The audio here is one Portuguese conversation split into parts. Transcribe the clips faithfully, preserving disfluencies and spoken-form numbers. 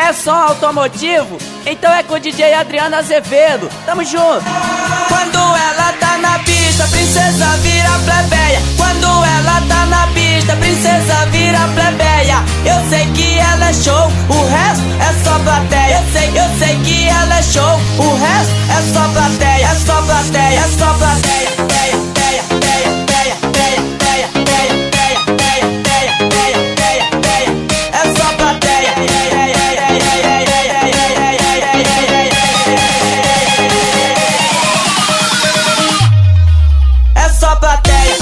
É som automotivo? Então é com o D J Adriano Azevedo. Tamo junto. Quando ela tá na pista, princesa vira plebeia. Quando ela tá na pista, princesa vira plebeia. Eu sei que ela é show, o resto é só plateia. Eu sei, eu sei que ela é show, o resto é só plateia. É só plateia, é só plateia. Teia, teia, teia, teia, teia, teia, teia, teia, teia, teia, teia, teia. É só plateia. É só plateia.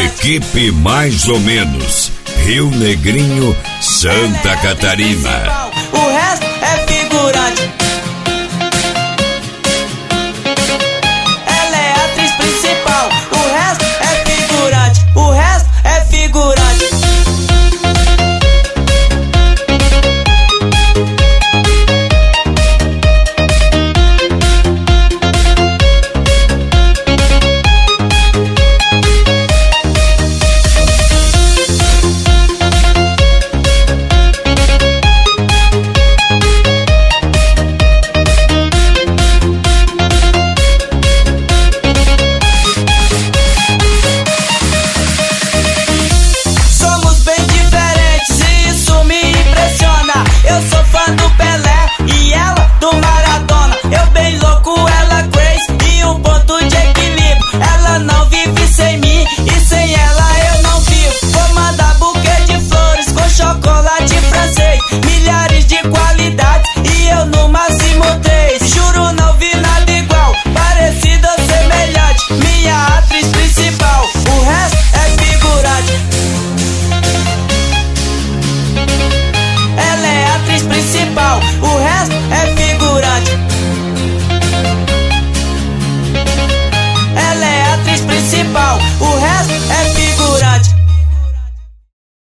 Equipe Mais ou Menos, Rio Negrinho, Santa Catarina.